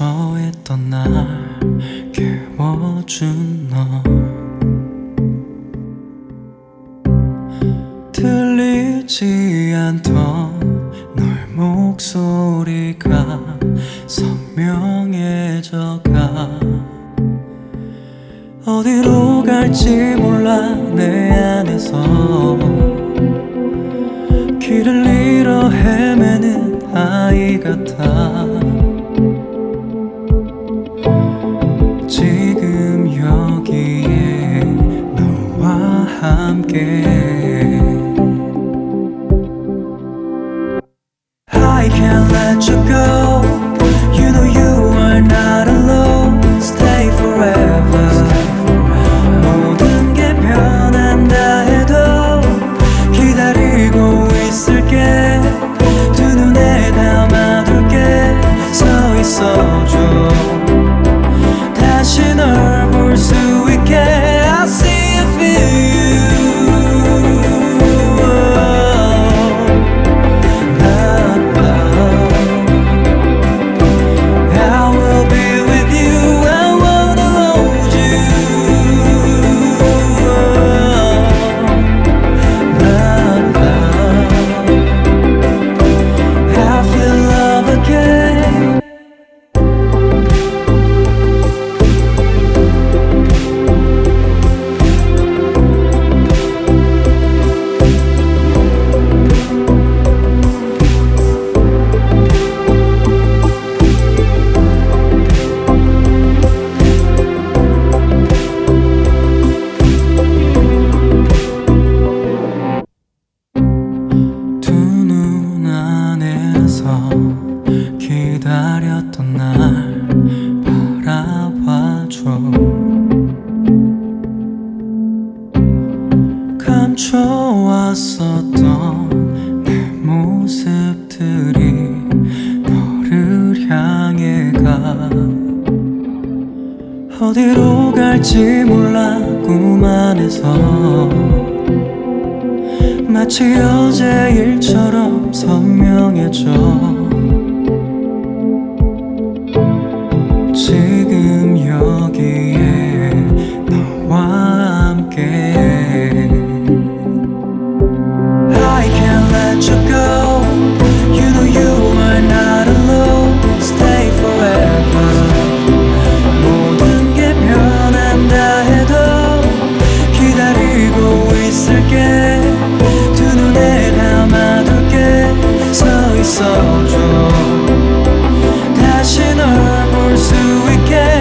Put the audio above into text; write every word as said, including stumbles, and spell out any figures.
멈춰있던 날 깨워준 너, 들리지 않던 너의 목소리가 선명해져가. 어디로 갈지 몰라 내 안에서 길을 잃어 헤매는 아이 같아. 지금 여기에 너와 함께 I can't let you go. You know you are not alone. Stay forever. 모든 게 변한다 해도 기다리고 있을게. 두 눈에 담아둘게. 서 있어줘. 다시 널 볼 수 있게. I see and feel you. 기다렸던 날 바라봐줘. 감춰왔었던 내 모습들이 너를 향해 가. 어디로 갈지 몰라 꿈 안에서 마치 어제 일처럼 선명해져. 지금 여기에 너와 함께 I can't let you go. You know you are not alone. Stay forever. 모든 게 변한다 해도 기다리고 있을게. 두 눈에 담아둘게. 서 있어줘. 다시 널 볼 수 있게.